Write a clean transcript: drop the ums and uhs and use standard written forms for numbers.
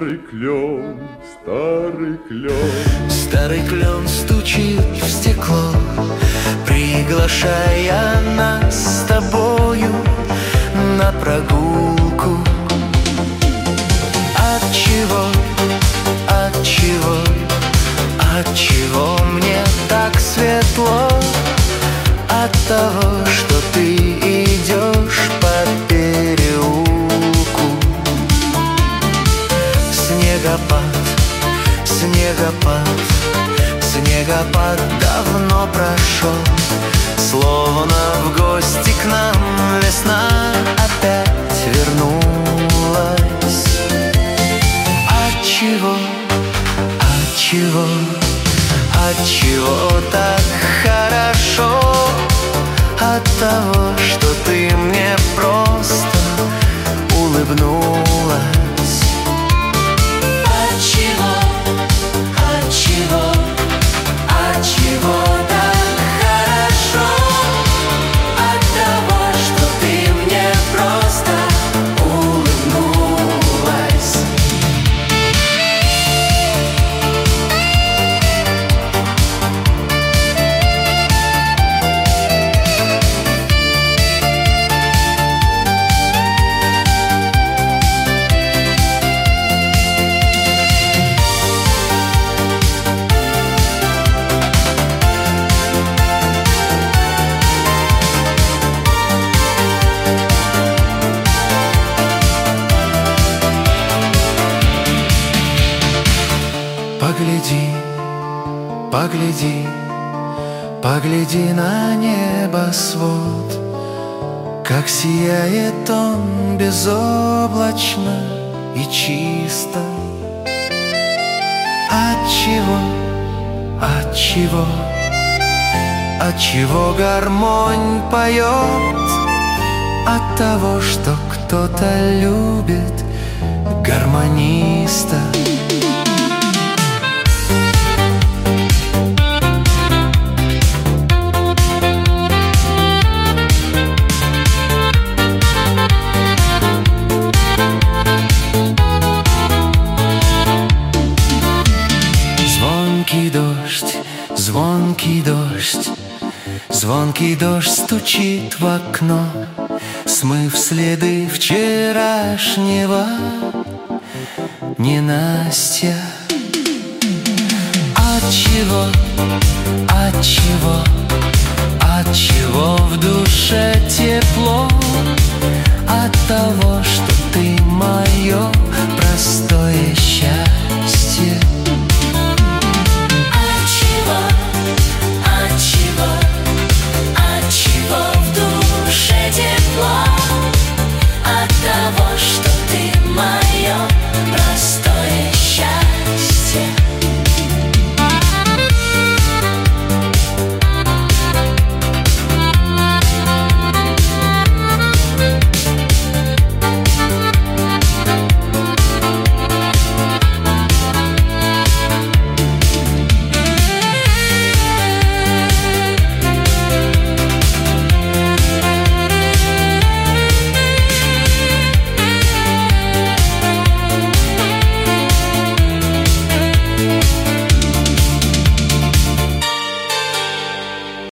Старый клен, старый клен. Старый клен стучит в стекло, приглашая нас с тобою на прогулку. Отчего, отчего, отчего мне так светло? От того, что ты идешь по переулку. Снегопад, снегопад, снегопад давно прошел. Словно в гости к нам весна опять вернулась. Отчего, отчего, отчего так хорошо? От того, что ты мне просто улыбнулась. Отчего, отчего, отчего так хорошо? От того, что ты мне просто улыбнулась. Погляди, погляди, погляди на небосвод, как сияет он безоблачно и чисто. Отчего, отчего, отчего гармонь поет? От того, что кто-то любит гармониста. Звонкий дождь, звонкий дождь, звонкий дождь стучит в окно, смыв следы вчерашнего ненастья. Отчего, отчего, отчего в душе тепло?